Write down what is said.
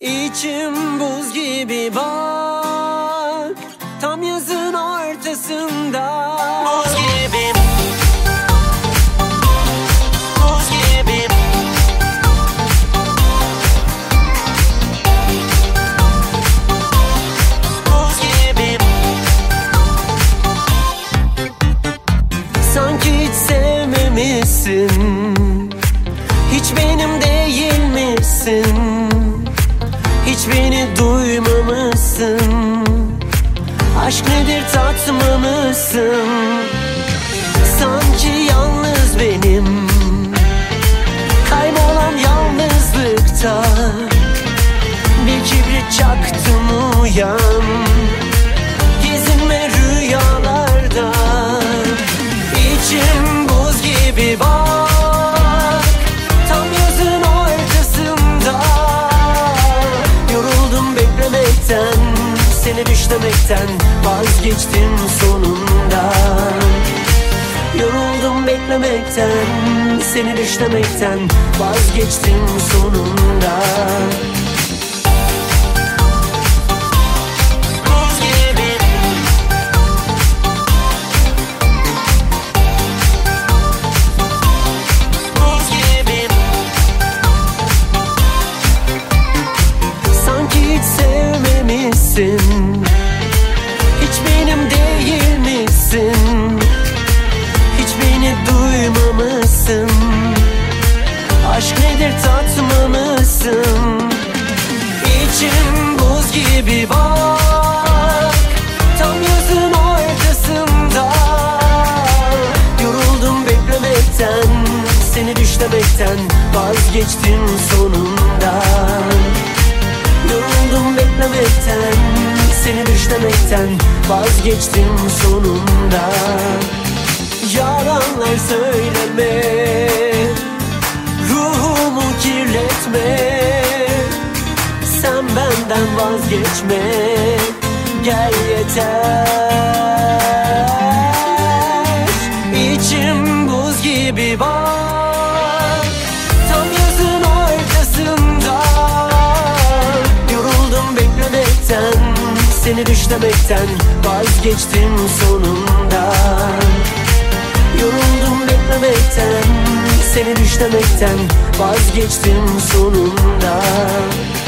İçim buz gibi bak, tam yazın ortasında. Buz gibi, buz gibi. Buz gibi. Sanki hiç sevmemişsin, hiç benim değil misin? Hiç beni duymamışsın. Aşk nedir tatmamışsın. Sanki yalnız benim, kaybolan yalnızlıkta. Bir kibrit çaktım, uyan, gezinme rüyalarda. İçim buz gibi bak, tam yazın ortasında. Yoruldum beklemekten, seni düşlemekten, vazgeçtim sonunda. Yoruldum beklemekten, seni düşlemekten, vazgeçtim sonunda. Buz gibi. Buz gibi. Sanki hiç sevmemişsin, hiç benim değil misin? Hiç beni duymamışsın. Aşk nedir tatmamışsın. İçim buz gibi bak, tam yazın ortasında. Yoruldum beklemekten, seni düşlemekten, vazgeçtim sonunda. Yoruldum beklemekten, seni düşlemekten, vazgeçtim sonunda. Yalanlar söyleme, ruhumu kirletme. Sen benden vazgeçme, gel yeter. İçim buz gibi bak, tam yazın ortasında. Yoruldum beklemekten, seni düşlemekten, vazgeçtim sonunda. Yoruldum beklemekten, seni düşlemekten, vazgeçtim sonunda.